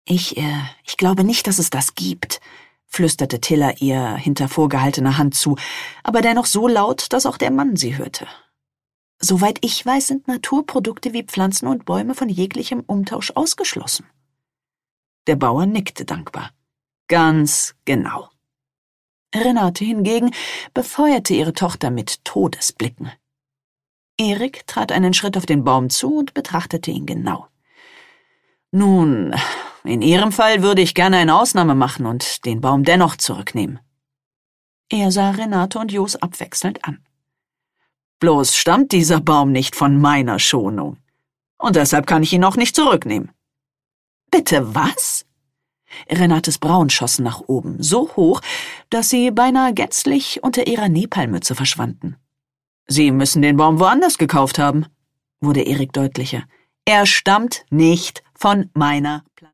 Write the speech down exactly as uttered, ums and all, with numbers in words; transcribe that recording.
Ich, äh, ich glaube nicht, dass es das gibt, flüsterte Tiller ihr hinter vorgehaltener Hand zu, aber dennoch so laut, dass auch der Mann sie hörte. Soweit ich weiß, sind Naturprodukte wie Pflanzen und Bäume von jeglichem Umtausch ausgeschlossen. Der Bauer nickte dankbar. Ganz genau. Renate hingegen befeuerte ihre Tochter mit Todesblicken. Erik trat einen Schritt auf den Baum zu und betrachtete ihn genau. Nun, in Ihrem Fall würde ich gerne eine Ausnahme machen und den Baum dennoch zurücknehmen. Er sah Renate und Jos abwechselnd an. Bloß stammt dieser Baum nicht von meiner Schonung. Und deshalb kann ich ihn auch nicht zurücknehmen. Bitte was? Renates Brauen schossen nach oben, so hoch, dass sie beinahe gänzlich unter ihrer Nepalmütze verschwanden. Sie müssen den Baum woanders gekauft haben, wurde Erik deutlicher. Er stammt nicht von meiner